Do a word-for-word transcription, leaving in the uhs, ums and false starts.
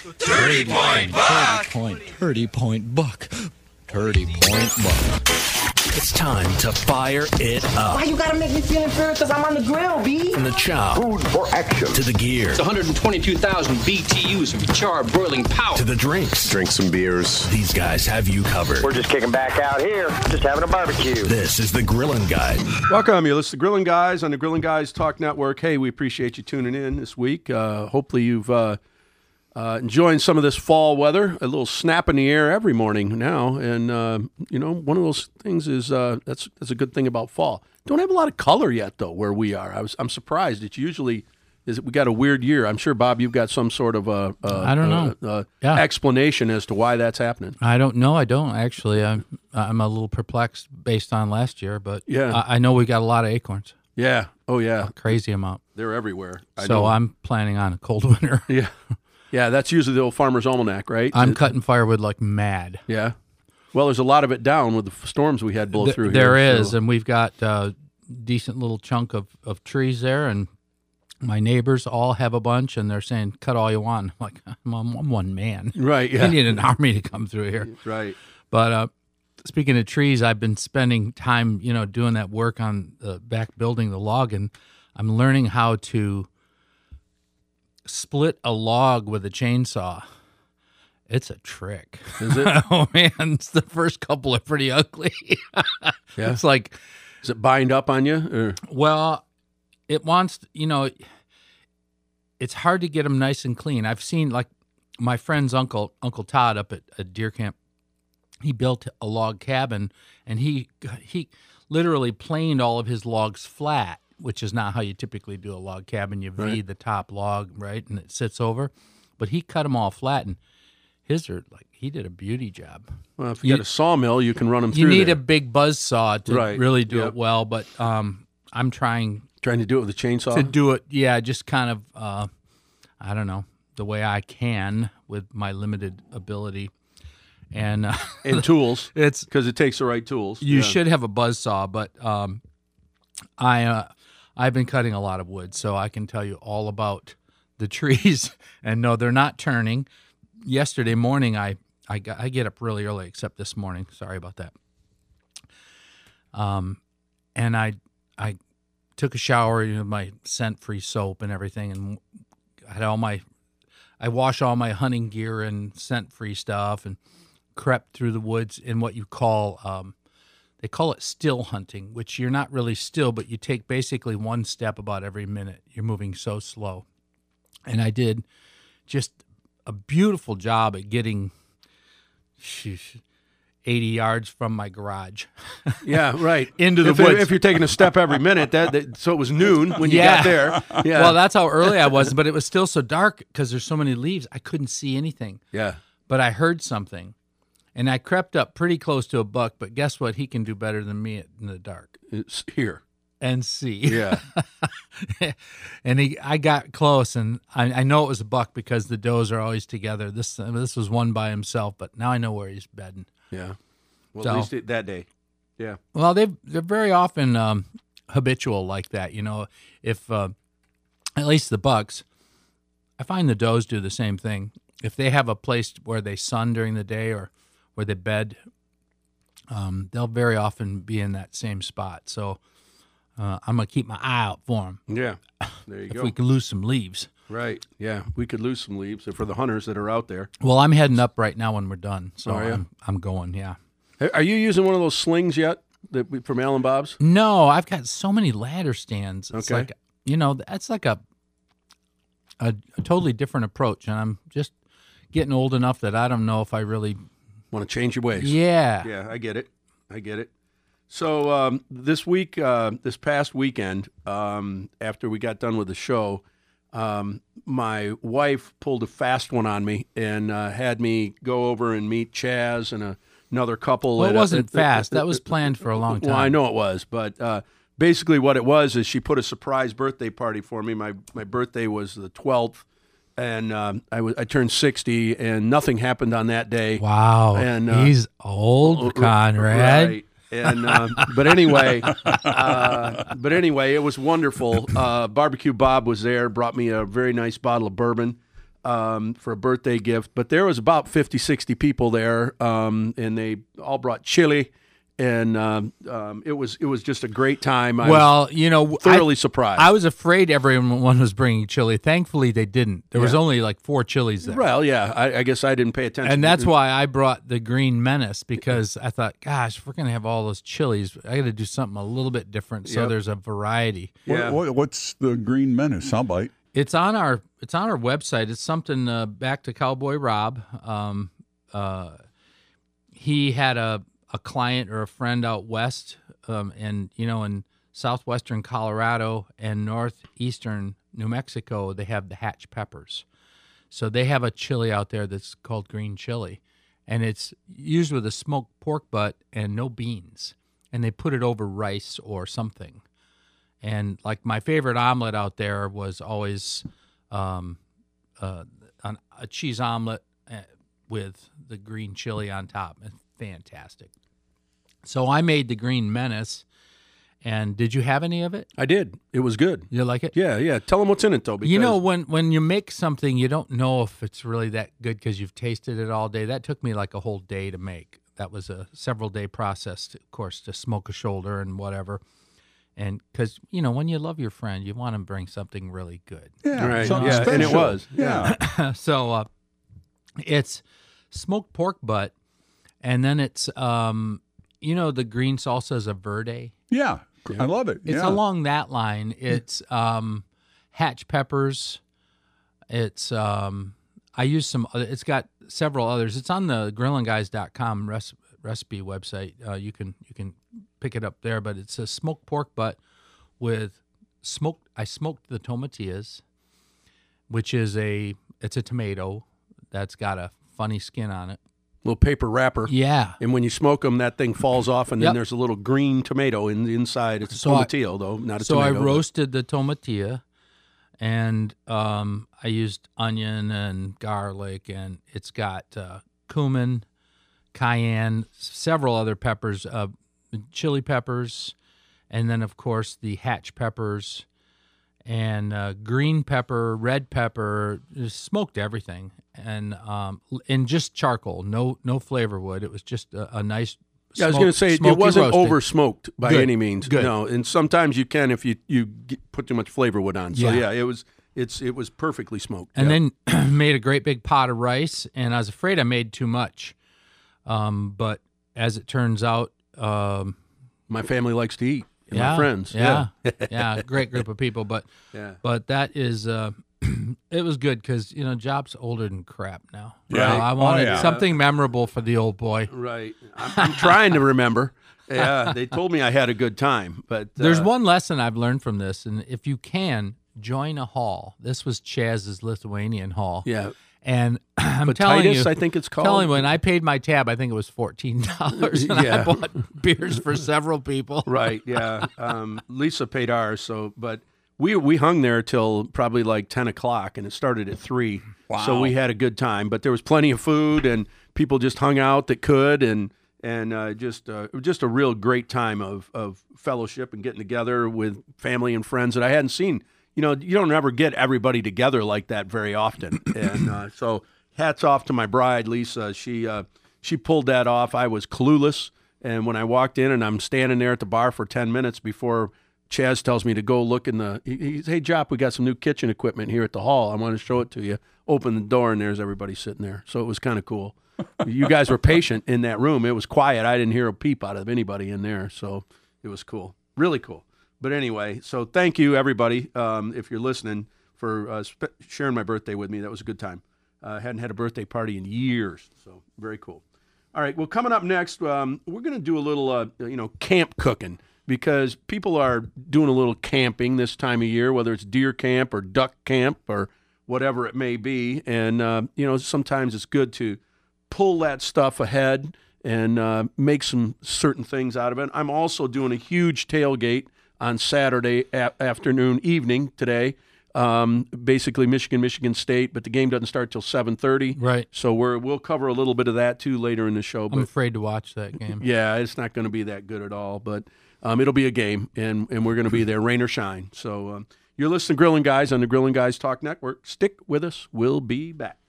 Thirty Point Buck. Thirty Point, Thirty Point Buck. Thirty Point Buck. It's time to fire it up. Why you gotta make me feel inferior? Because I'm on the grill, B. From the chow. Food for action. To the gear. It's one hundred twenty-two thousand B T Us of charred broiling power. To the drinks. Drink some beers. These guys have you covered. We're just kicking back out here, just having a barbecue. This is the Grillin' Guy. Welcome. You listen to Grillin' Guys on the Grillin' Guys Talk Network. Hey, we appreciate you tuning in this week. Uh, hopefully you've uh, uh, enjoying some of this fall weather. A little snap in the air every morning now. And, uh, you know, one of those things is uh, that's that's a good thing about fall. Don't have a lot of color yet, though, where we are. I was, I'm surprised. It's usually is we got a weird year. I'm sure, Bob, you've got some sort of a, a, I don't know. a, a Yeah. explanation as to why that's happening. I don't know. I don't actually. I'm I'm a little perplexed based on last year, but Yeah. I, I know we got a lot of acorns, Yeah. Oh, yeah. a crazy amount. They're everywhere. I So know. I'm planning on a cold winter. Yeah. Yeah, that's usually the old Farmer's Almanac, right? I'm It- cutting firewood like mad. Yeah. Well, there's a lot of it down with the storms we had blow Th- through there here. is, so- and we've got a decent little chunk of, of trees there, and my neighbors all have a bunch, and they're saying, cut all you want. I'm like, I'm, I'm one man. Right, I yeah. need an army to come through here. Right. But uh, speaking of trees, I've been spending time, you know, doing that work on the back building, the log, and I'm learning how to split a log with a chainsaw. It's a trick. Is it? Oh, man. The first couple are pretty ugly. Yeah. It's like, Does it bind up on you? Or? well, it wants, you know, it's hard to get them nice and clean. I've seen, like, my friend's uncle, Uncle Todd up at, at Deer Camp, he built a log cabin, and he he literally planed all of his logs flat, which is not how you typically do a log cabin. You V Right. the top log, right, and it sits over. But he cut them all flat, and his are, like, he did a beauty job. Well, if you, You- got a sawmill, you can run them through You need there. a big buzz saw to Right. really do Yep. it well, but um, I'm trying Trying to do it with a chainsaw? to do it, yeah, just kind of, uh, I don't know, the way I can with my limited ability. And uh, and tools, it's because it takes the right tools. you Yeah. should have a buzz saw, but um, I uh, I've been cutting a lot of wood, so I can tell you all about the trees. And no, they're not turning. Yesterday morning, I I, got, I get up really early, except this morning. Sorry about that. Um, and I I took a shower, you know, my scent-free soap and everything, and I had all my I wash all my hunting gear and scent-free stuff, and crept through the woods in what you call, um, they call it still hunting, which you're not really still, but you take basically one step about every minute. You're moving so slow. And I did just a beautiful job at getting sheesh, eighty yards from my garage. Yeah, right. Into the if, woods. If you're taking a step every minute, that, that so it was noon when you Yeah. got there. Yeah. Well, that's how early I was, but it was still so dark because there's so many leaves. I couldn't see anything. yeah. But I heard something. And I crept up pretty close to a buck, but guess what? He can do better than me in the dark. It's here. And see. Yeah. And he, I got close, and I, I know it was a buck because the does are always together. This this was one by himself, but now I know where he's bedding. Yeah. Well, So- at least it, that day. Yeah. Well, they they're very often um, habitual like that. You know, if uh, at least the bucks, I find the does do the same thing. If they have a place where they sun during the day or where they bed, um, they'll very often be in that same spot. So uh, I'm gonna keep my eye out for them. Yeah. There you If go. we can lose some leaves. Right. Yeah. We could lose some leaves for the hunters that are out there. Well, I'm heading up right now when we're done. So Oh, yeah? I'm, I'm going, yeah. Are you using one of those slings yet that we, from Alan Bob's? No, I've got so many ladder stands. It's Okay. like, you know, that's like a, a a totally different approach. And I'm just getting old enough that I don't know if I really, Want to change your ways? yeah. Yeah, I get it. I get it. So um, this week, uh, this past weekend, um, after we got done with the show, um, my wife pulled a fast one on me and uh, had me go over and meet Chaz and a, another couple. Well, it at a- wasn't at- fast. at- That was planned for a long time. Well, I know it was, but uh, basically what it was is she put a surprise birthday party for me. My my birthday was the twelfth, and um, I was I turned sixty, and nothing happened on that day. Wow. And, uh, He's old, Conrad. Right. And um, but anyway, uh, but anyway, it was wonderful. Uh, Barbecue Bob was there, brought me a very nice bottle of bourbon. um, for a birthday gift. But there was about fifty, sixty people there, um, and they all brought chili. And um, um, it was it was just a great time. I well, was you know, thoroughly I, surprised. I was afraid everyone was bringing chili. Thankfully, they didn't. There was Yeah. only like four chilies there. Well, yeah, I, I guess I didn't pay attention. And that's why I brought the Green Menace, because I thought, gosh, if we're going to have all those chilies, I got to do something a little bit different so Yep. there's a variety. Yeah. What, what, what's the Green Menace? Soundbite. It's on our it's on our website. It's something uh, back to Cowboy Rob. Um, uh, he had a a client or a friend out west, um, and you know, in southwestern Colorado and northeastern New Mexico, they have the Hatch peppers. So they have a chili out there that's called green chili, and it's used with a smoked pork butt and no beans, and they put it over rice or something. And like my favorite omelet out there was always um, uh, an, a cheese omelet uh, with the green chili on top. It's fantastic. So I made the Green Menace. And did you have any of it? I did. It was good. You like it? Yeah, yeah. Tell them what's in it, though. Because You know, when, when you make something, you don't know if it's really that good because you've tasted it all day. That took me like a whole day to make. That was a several-day process, to, of course, to smoke a shoulder and whatever. And because, you know, when you love your friend, you want to bring something really good. Yeah, Right. something Yeah, and it special. was. Yeah. so uh, it's smoked pork butt, and then it's, um, you know, the green salsa is a verde. yeah. I love it. It's yeah. along that line. It's um, Hatch peppers. It's um, I use some. other- It's got several others. It's on the grillin guys dot com res- recipe website. Uh, you can you can pick it up there. But it's a smoked pork butt with smoked. I smoked the tomatillas, which is a it's a tomato that's got a funny skin on it. little paper wrapper. Yeah. And when you smoke them, that thing falls off, and then Yep. there's a little green tomato in the inside. It's a So I- tomatillo, though, not a So tomato. I but- roasted the tomatilla, and um, I used onion and garlic, and it's got uh, cumin, cayenne, several other peppers, uh, chili peppers, and then of course the Hatch peppers, and uh, green pepper, red pepper, just smoked everything, and um, and just charcoal, no no flavor wood. It was just a, a nice. Yeah, I was going to say it smoky wasn't roasting. over smoked by Good. any means. Good. No, and sometimes you can if you you get, put too much flavor wood on. So Yeah. yeah, it was it's it was perfectly smoked. And yeah. then made a great big pot of rice, and I was afraid I made too much. Um, but as it turns out, um, my family likes to eat. And yeah, my friends. yeah, yeah, great group of people. But Yeah. but that is, uh, it was good because you know Job's older than crap now. Yeah. So I wanted Oh, yeah. something memorable for the old boy. Right. I'm, I'm trying to remember. Yeah, they told me I had a good time, but uh, There's one lesson I've learned from this, and if you can join a hall, this was Chaz's Lithuanian hall. Yeah. And I'm telling Titus, you, I think it's called. telling you, when I paid my tab, I think it was fourteen dollars, and Yeah. I bought beers for several people. Right. Yeah. Um, Lisa paid ours, so but we we hung there till probably like ten o'clock, and it started at three. Wow. So we had a good time, but there was plenty of food, and people just hung out that could, and and uh, just uh, just a real great time of of fellowship and getting together with family and friends that I hadn't seen. You know, you don't ever get everybody together like that very often, and uh, so hats off to my bride, Lisa. She uh, she pulled that off. I was clueless. And when I walked in and I'm standing there at the bar for ten minutes before Chaz tells me to go look in the, he, he's, hey, Jop, we got some new kitchen equipment here at the hall. I want to show it to you. Open the door and there's everybody sitting there. So it was kind of cool. You guys were patient in that room. It was quiet. I didn't hear a peep out of anybody in there. So it was cool. Really cool. But anyway, so thank you, everybody, um, if you're listening, for uh, sp- sharing my birthday with me. That was a good time. I uh, hadn't had a birthday party in years. So very cool. All right, well, coming up next, um, we're going to do a little, uh, you know, camp cooking because people are doing a little camping this time of year, whether it's deer camp or duck camp or whatever it may be. And, uh, you know, sometimes it's good to pull that stuff ahead and uh, make some certain things out of it. I'm also doing a huge tailgate on Saturday a- afternoon, evening today. Um, basically Michigan, Michigan State, but the game doesn't start till seven thirty. Right. So we're, we'll cover a little bit of that too later in the show. I'm But afraid to watch that game. yeah, it's not going to be that good at all, but um, it'll be a game, and, and we're going to be there, rain or shine. So um, You're listening to Grilling Guys on the Grilling Guys Talk Network. Stick with us. We'll be back.